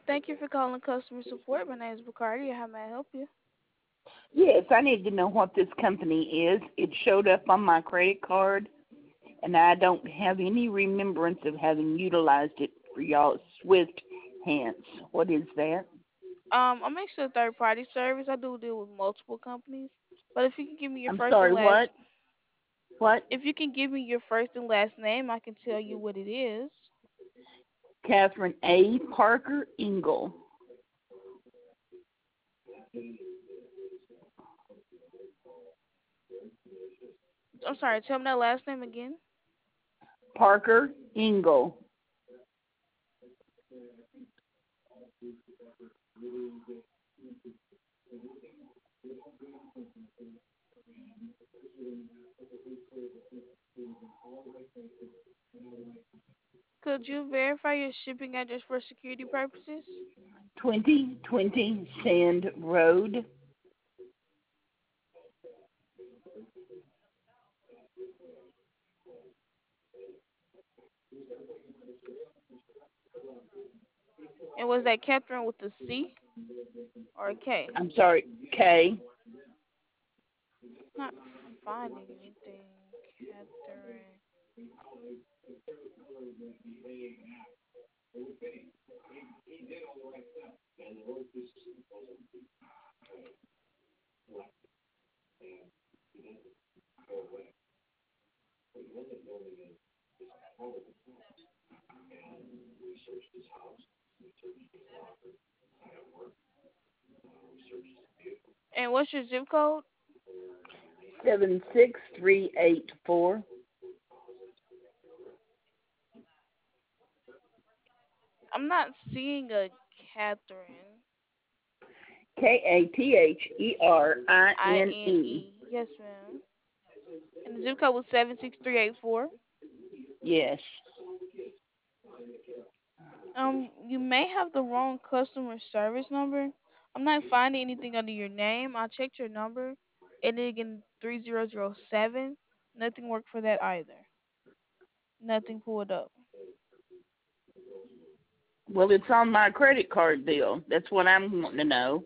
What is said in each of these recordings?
Thank you for calling customer support. My name is Bacardi. How may I help you? Yes, I need to know what this company is. It showed up on my credit card, and I don't have any remembrance of having utilized it for y'all's Swift Hands. What is that? I'm actually a third party service. I do deal with multiple companies. But if you can give me your I'm first and sorry, last what? What? if you can give me your first and last name, I can tell you what it is. Catherine A. Parker Engel. I'm sorry, tell me that last name again. Parker Engel. Could you verify your shipping address for security purposes? 2020 Sand Road. And was that Catherine with a C or a K? I'm sorry, K. Not finding anything. Catherine. And what's your zip code? 76384. I'm not seeing a Catherine. Katherine. INE. Yes, ma'am. And the zip code was 76384. Yes. You may have the wrong customer service number. I'm not finding anything under your name. I checked your number, and then again 3007. Nothing worked for that either. Nothing pulled up. Well, it's on my credit card bill. That's what I'm wanting to know.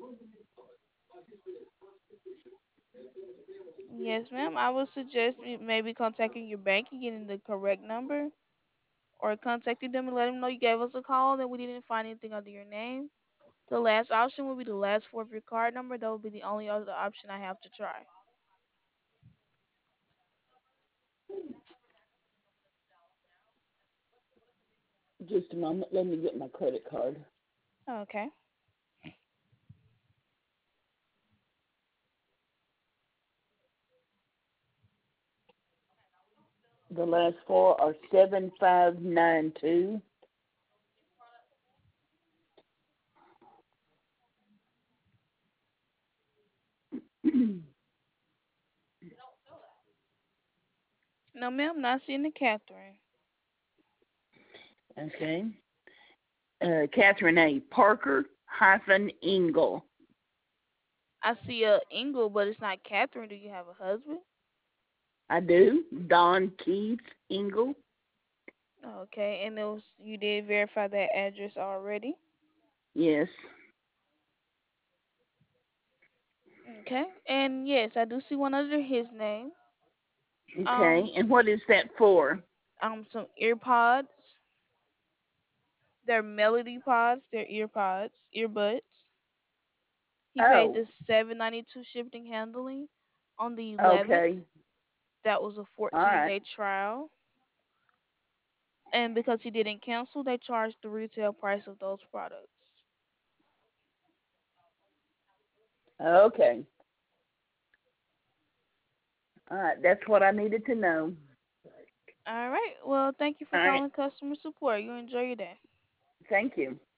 Yes, ma'am. I would suggest maybe contacting your bank and getting the correct number, or contacting them and let them know you gave us a call and we didn't find anything under your name. The last option will be the last four of your card number. That will be the only other option I have to try. Just a moment. Let me get my credit card. Okay. The last four are 7592. No, ma'am. Not seeing the Catherine. Okay. Catherine A. Parker hyphen Engel. I see a Engel, but it's not Catherine. Do you have a husband? I do. Don Keith Engel. Okay, and you did verify that address already. Yes. Okay, and yes, I do see one under his name. Okay. Um, And what is that for? some ear pods. They're Melody pods. They're earbuds. He paid Oh. the $7.92 shipping handling on the 11th. Okay. That was a All right. 14-day trial. And because he didn't cancel, they charged the retail price of those products. Okay. All right. That's what I needed to know. All right. Well, thank you for All right. calling customer support. You enjoy your day. Thank you.